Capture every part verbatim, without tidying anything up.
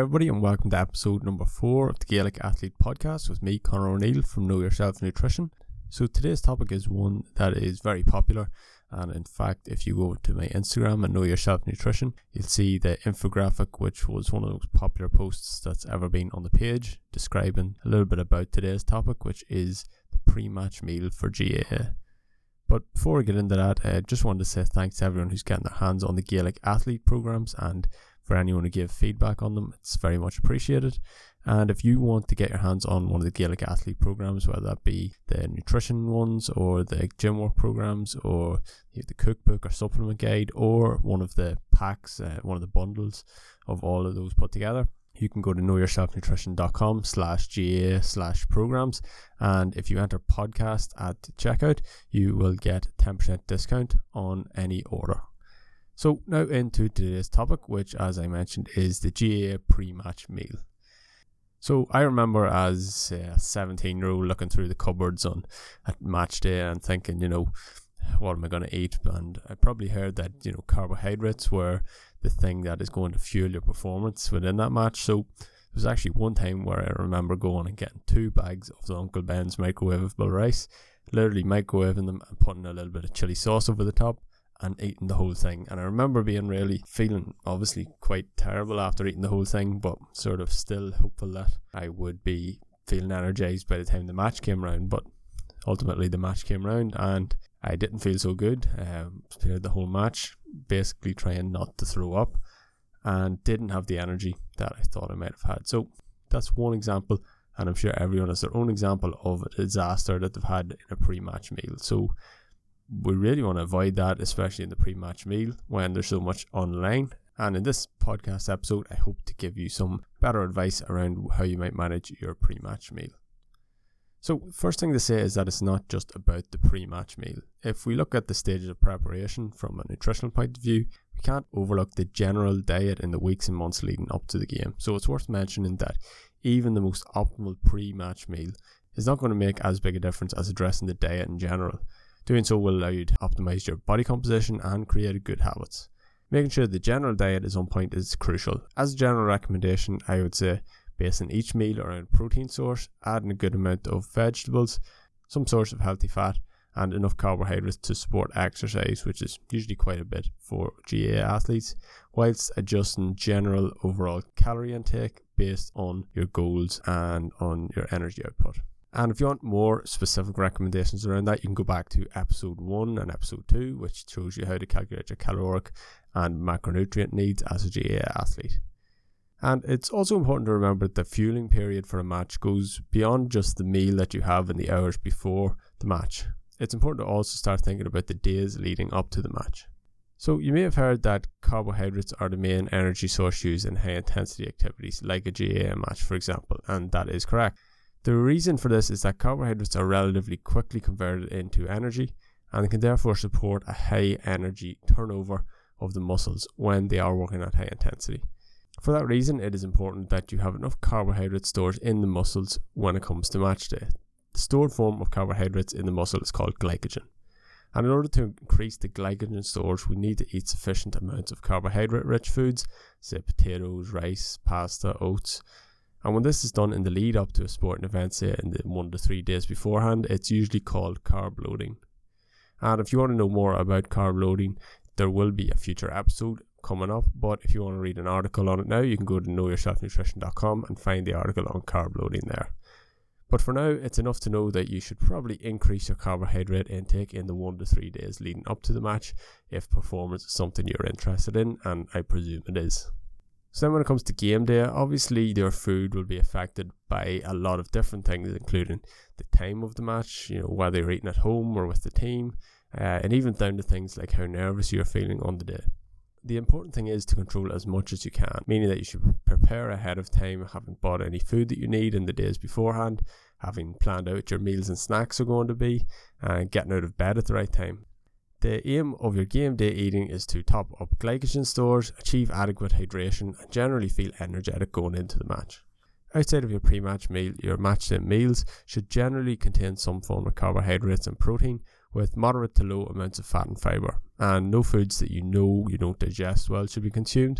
everybody, and welcome to episode number four of the Gaelic Athlete Podcast with me, Conor O'Neill from Know Yourself Nutrition. So today's topic is one that is very popular, and in fact, if you go to my Instagram and Know Yourself Nutrition, you'll see the infographic, which was one of the most popular posts that's ever been on the page, describing a little bit about today's topic, which is the pre-match meal for G A A. But before we get into that, I uh, just wanted to say thanks to everyone who's getting their hands on the Gaelic Athlete programs, and for anyone to give feedback on them, it's very much appreciated. And if you want to get your hands on one of the Gaelic Athlete programs, whether that be the nutrition ones or the gym work programs or the cookbook or supplement guide or one of the packs, uh, one of the bundles of all of those put together, you can go to knowyourselfnutrition.com slash GA slash programs. And if you enter podcast at checkout, you will get ten percent discount on any order. So now into today's topic, which, as I mentioned, is the G A A pre-match meal. So I remember as a seventeen-year-old looking through the cupboards on at match day and thinking, you know, what am I going to eat? And I probably heard that, you know, carbohydrates were the thing that is going to fuel your performance within that match. So there was actually one time where I remember going and getting two bags of the Uncle Ben's microwavable rice, literally microwaving them and putting a little bit of chili sauce over the top and eating the whole thing. And I remember being really feeling obviously quite terrible after eating the whole thing, but sort of still hopeful that I would be feeling energized by the time the match came around. But ultimately the match came around and I didn't feel so good. Um, spared the whole match, basically trying not to throw up, and didn't have the energy that I thought I might have had. So that's one example, and I'm sure everyone has their own example of a disaster that they've had in a pre-match meal. So we really want to avoid that, especially in the pre-match meal when there's so much online. And in this podcast episode, I hope to give you some better advice around how you might manage your pre-match meal. So first thing to say is that it's not just about the pre-match meal. If we look at the stages of preparation from a nutritional point of view, we can't overlook the general diet in the weeks and months leading up to the game. So it's worth mentioning that even the most optimal pre-match meal is not going to make as big a difference as addressing the diet in general. Doing so will allow you to optimize your body composition and create good habits. Making sure the general diet is on point is crucial. As a general recommendation, I would say basing each meal around a protein source, adding a good amount of vegetables, some source of healthy fat, and enough carbohydrates to support exercise, which is usually quite a bit for G A A athletes, whilst adjusting general overall calorie intake based on your goals and on your energy output. And if you want more specific recommendations around that, you can go back to episode one and episode two, which shows you how to calculate your caloric and macronutrient needs as a G A A athlete. And it's also important to remember that the fueling period for a match goes beyond just the meal that you have in the hours before the match. It's important to also start thinking about the days leading up to the match. So you may have heard that carbohydrates are the main energy source used in high intensity activities like a G A A match, for example, and that is correct. The reason for this is that carbohydrates are relatively quickly converted into energy and can therefore support a high energy turnover of the muscles when they are working at high intensity. For that reason, it is important that you have enough carbohydrate stores in the muscles when it comes to match day. The stored form of carbohydrates in the muscle is called glycogen. And in order to increase the glycogen stores, we need to eat sufficient amounts of carbohydrate-rich foods, say potatoes, rice, pasta, oats. And when this is done in the lead up to a sporting event, say in the one to three days beforehand, it's usually called carb loading. And if you want to know more about carb loading, there will be a future episode coming up. But if you want to read an article on it now, you can go to know yourself nutrition dot com and find the article on carb loading there. But for now, it's enough to know that you should probably increase your carbohydrate intake in the one to three days leading up to the match if performance is something you're interested in, and I presume it is. So then when it comes to game day, obviously your food will be affected by a lot of different things, including the time of the match, you know, whether you're eating at home or with the team, uh, and even down to things like how nervous you're feeling on the day. The important thing is to control as much as you can, meaning that you should prepare ahead of time, having bought any food that you need in the days beforehand, having planned out your meals and snacks are going to be, and getting out of bed at the right time. The aim of your game day eating is to top up glycogen stores, achieve adequate hydration, and generally feel energetic going into the match. Outside of your pre-match meal, your match day meals should generally contain some form of carbohydrates and protein, with moderate to low amounts of fat and fibre, and no foods that you know you don't digest well should be consumed.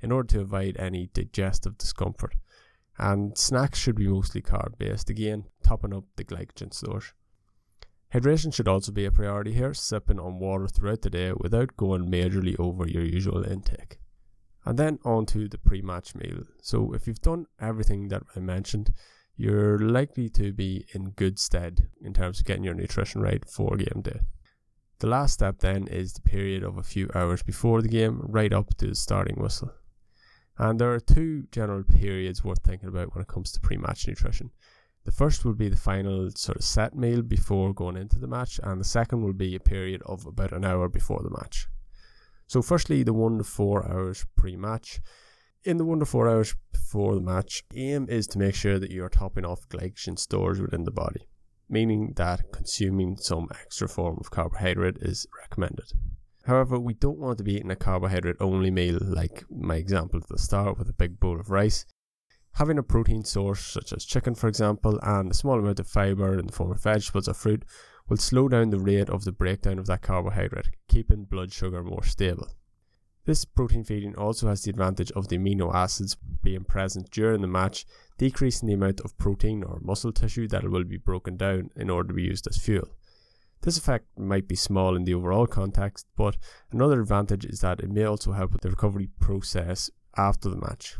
in order to avoid any digestive discomfort. And snacks should be mostly carb based, again topping up the glycogen stores. Hydration should also be a priority here, sipping on water throughout the day without going majorly over your usual intake. And then on to the pre-match meal. So if you've done everything that I mentioned, you're likely to be in good stead in terms of getting your nutrition right for game day. The last step then is the period of a few hours before the game, right up to the starting whistle. And there are two general periods worth thinking about when it comes to pre-match nutrition. The first will be the final sort of set meal before going into the match, and the second will be a period of about an hour before the match. So firstly, the one to four hours pre-match. In the one to four hours before the match, aim is to make sure that you are topping off glycogen stores within the body, meaning that consuming some extra form of carbohydrate is recommended. However, we don't want to be eating a carbohydrate only meal like my example at the start with a big bowl of rice. Having a protein source such as chicken, for example, and a small amount of fibre in the form of vegetables or fruit will slow down the rate of the breakdown of that carbohydrate, keeping blood sugar more stable. This protein feeding also has the advantage of the amino acids being present during the match, decreasing the amount of protein or muscle tissue that will be broken down in order to be used as fuel. This effect might be small in the overall context, but another advantage is that it may also help with the recovery process after the match.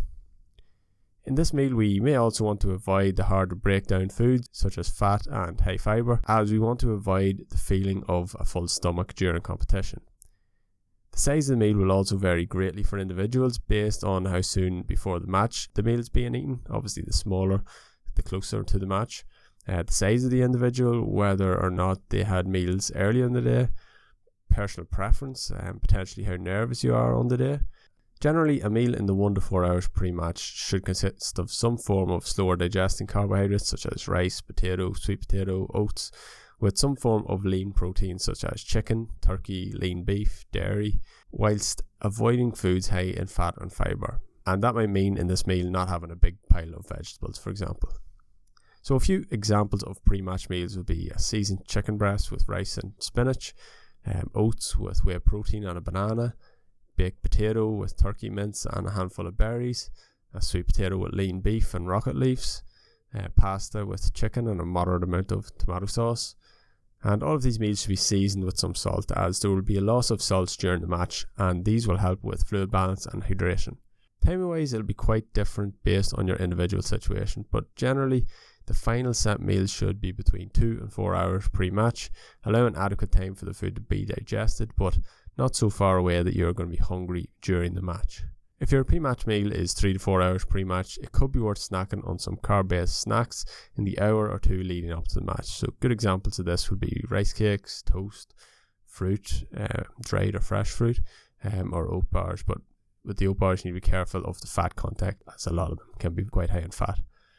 In this meal, we may also want to avoid the harder breakdown foods such as fat and high fibre, as we want to avoid the feeling of a full stomach during competition. The size of the meal will also vary greatly for individuals based on how soon before the match the meal is being eaten. Obviously, the smaller, the closer to the match. Uh, the size of the individual, whether or not they had meals earlier in the day, personal preference, and potentially how nervous you are on the day. Generally, a meal in the one to four hours pre-match should consist of some form of slower digesting carbohydrates such as rice, potato, sweet potato, oats, with some form of lean protein such as chicken, turkey, lean beef, dairy, whilst avoiding foods high in fat and fibre. And that might mean in this meal not having a big pile of vegetables, for example. So a few examples of pre-match meals would be a seasoned chicken breast with rice and spinach, um, oats with whey protein and a banana, baked potato with turkey mince and a handful of berries, a sweet potato with lean beef and rocket leaves, uh, pasta with chicken and a moderate amount of tomato sauce. And all of these meals should be seasoned with some salt, as there will be a loss of salts during the match, and these will help with fluid balance and hydration. Timing wise, it'll be quite different based on your individual situation, but generally the final set meal should be between two and four hours pre-match, allowing adequate time for the food to be digested, but not so far away that you're going to be hungry during the match. If your pre-match meal is three to four hours pre-match, it could be worth snacking on some carb-based snacks in the hour or two leading up to the match. So good examples of this would be rice cakes, toast, fruit, uh, dried or fresh fruit, um, or oat bars. But with the oat bars, you need to be careful of the fat content, as a lot of them can be quite high in fat.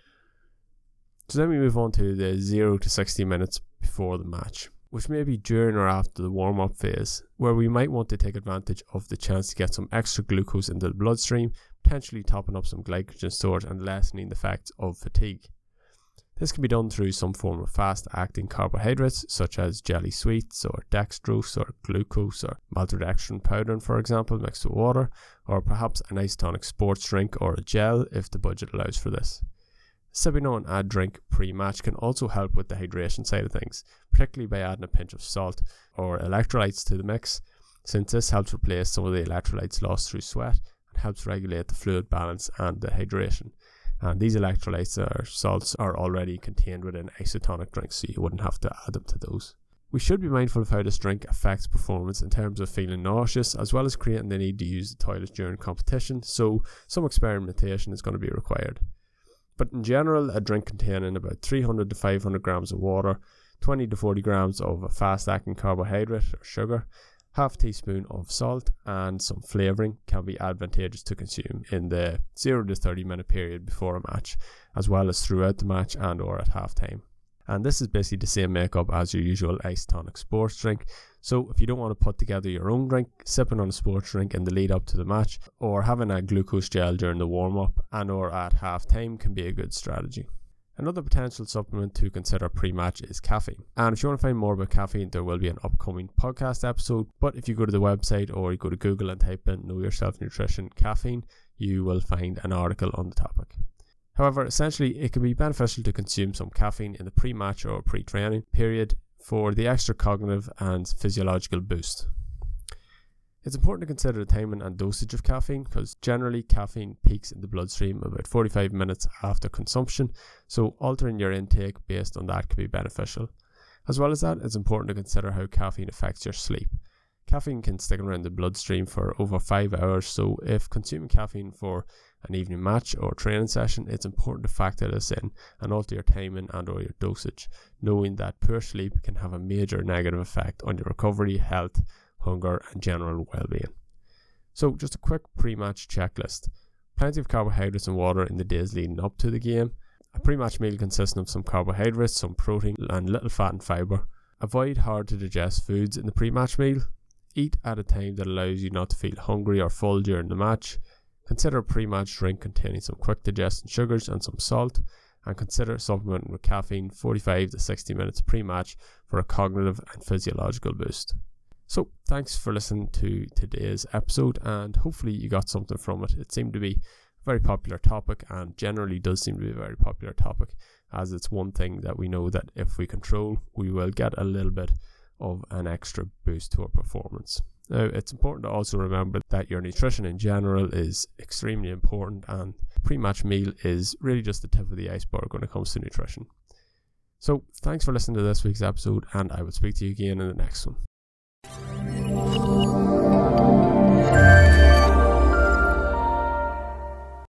So then we move on to the zero to sixty minutes before the match, which may be during or after the warm-up phase, where we might want to take advantage of the chance to get some extra glucose into the bloodstream, potentially topping up some glycogen stores and lessening the effects of fatigue. This can be done through some form of fast-acting carbohydrates, such as jelly sweets, or dextrose, or glucose, or maltodextrin powder, for example, mixed with water, or perhaps an isotonic sports drink or a gel if the budget allows for this. Sipping on a drink pre-match can also help with the hydration side of things, particularly by adding a pinch of salt or electrolytes to the mix, since this helps replace some of the electrolytes lost through sweat and helps regulate the fluid balance and the hydration. And these electrolytes or salts are already contained within isotonic drinks, so you wouldn't have to add them to those. We should be mindful of how this drink affects performance in terms of feeling nauseous, as well as creating the need to use the toilet during competition, so some experimentation is going to be required. But in general, a drink containing about three hundred to five hundred grams of water, twenty to forty grams of a fast-acting carbohydrate or sugar, half a teaspoon of salt and some flavouring can be advantageous to consume in the zero to thirty minute period before a match, as well as throughout the match and or at half time. And this is basically the same makeup as your usual isotonic sports drink. So if you don't want to put together your own drink, sipping on a sports drink in the lead up to the match, or having a glucose gel during the warm up and or at half time can be a good strategy. Another potential supplement to consider pre-match is caffeine. And if you want to find more about caffeine, there will be an upcoming podcast episode. But if you go to the website or you go to Google and type in Know Yourself Nutrition Caffeine, you will find an article on the topic. However, essentially, it can be beneficial to consume some caffeine in the pre-match or pre-training period for the extra cognitive and physiological boost. It's important to consider the timing and dosage of caffeine, because generally caffeine peaks in the bloodstream about forty-five minutes after consumption, so altering your intake based on that can be beneficial. As well as that, it's important to consider how caffeine affects your sleep. Caffeine can stick around the bloodstream for over five hours, so if consuming caffeine for an evening match or training session, it's important to factor this in and alter your timing and or your dosage, knowing that poor sleep can have a major negative effect on your recovery, health, hunger and general well-being. So just a quick pre-match checklist. Plenty of carbohydrates and water in the days leading up to the game. A pre-match meal consisting of some carbohydrates, some protein and little fat and fibre. Avoid hard to digest foods in the pre-match meal. Eat at a time that allows you not to feel hungry or full during the match. Consider a pre-match drink containing some quick digesting sugars and some salt. And consider supplementing with caffeine forty-five to sixty minutes pre-match for a cognitive and physiological boost. So thanks for listening to today's episode, and hopefully you got something from it. It seemed to be a very popular topic, and generally does seem to be a very popular topic, as it's one thing that we know that if we control, we will get a little bit of an extra boost to our performance. Now, it's important to also remember that your nutrition in general is extremely important, and pre-match meal is really just the tip of the iceberg when it comes to nutrition. So thanks for listening to this week's episode, and I will speak to you again in the next one.